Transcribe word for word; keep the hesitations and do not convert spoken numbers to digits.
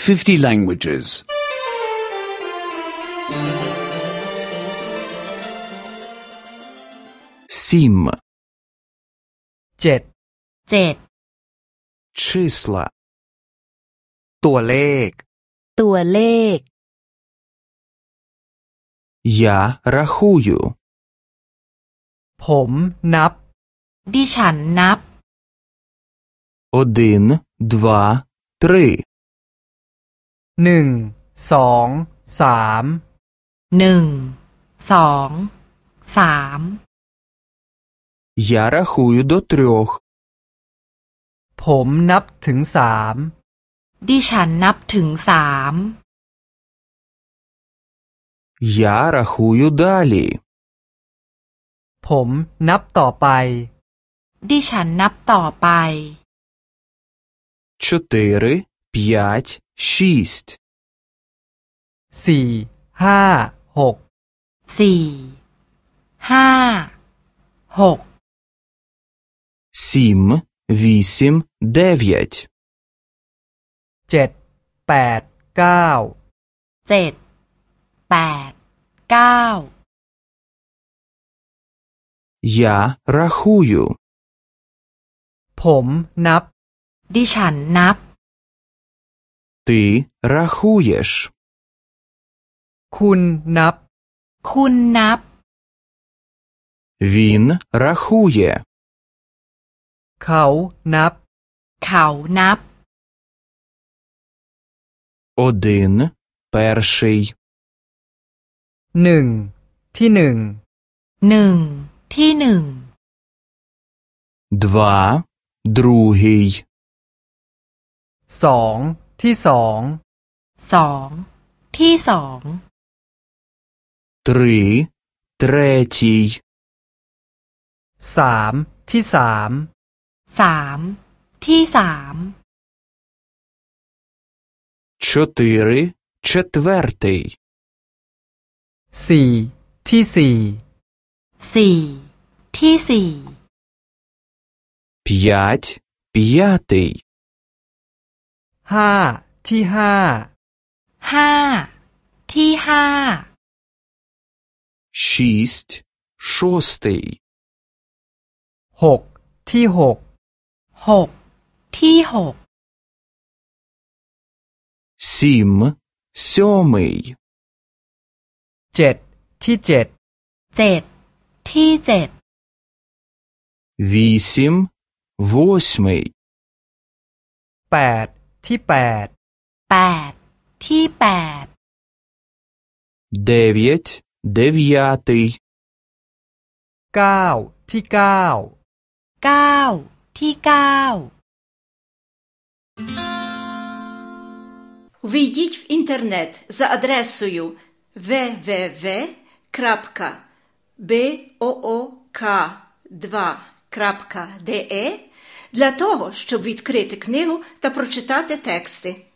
fifty languages. Сім. เจ็ดเจ็ด Числа. ตัวเลขตัวเลข Я рахую. ผมนับดิฉันนับ Один, два, три. หนึ่งสองสามหนึ่ง สอง สาม Я рахую до трьох. ผมนับถึงสามดิฉันนับถึงสาม Я рахую далі. ผมนับต่อไปดิฉันนับต่อไป Чотири, п'ять, шість. สี่ห้าหกสี่ ห้า หก Сім, вісім, дев'ять. เจ็ดแปดเก้าเจ็ด แปด เก้า Я рахую. ผมนับดิฉันนับ Ти рахуєш. คุณนับคุณนับ Він рахує. เขานับเขานับ Один, перший. หนึ่งที่หนึ่งหนึ่ง ที่หนึ่ง Два, другий. สองที่สองสอง ที่สอง Три, третій. สามที่สามสาม ที่สาม Чотири, четвертий. สี่ที่สี่สี่ ที่สี่ П'ять, п'ятий. ห้าที่ห้าห้า ที่ห้า Шість, шостий. หกที่หกหก ที่หก Сім, сьомий. เจ็ดที่เจ็ดเจ็ด ที่เจ็ด Вісім, восьмий. แปดที่แปดแปด ที่แปด Дев'ять, дев'ятий. เก้าที่เก้าเก้า ที่เก้า Ввійдіть в інтернет за адресою дабл ю дабл ю дабл ю крапка буок два крапка де для того, щоб відкрити книгу та прочитати тексти.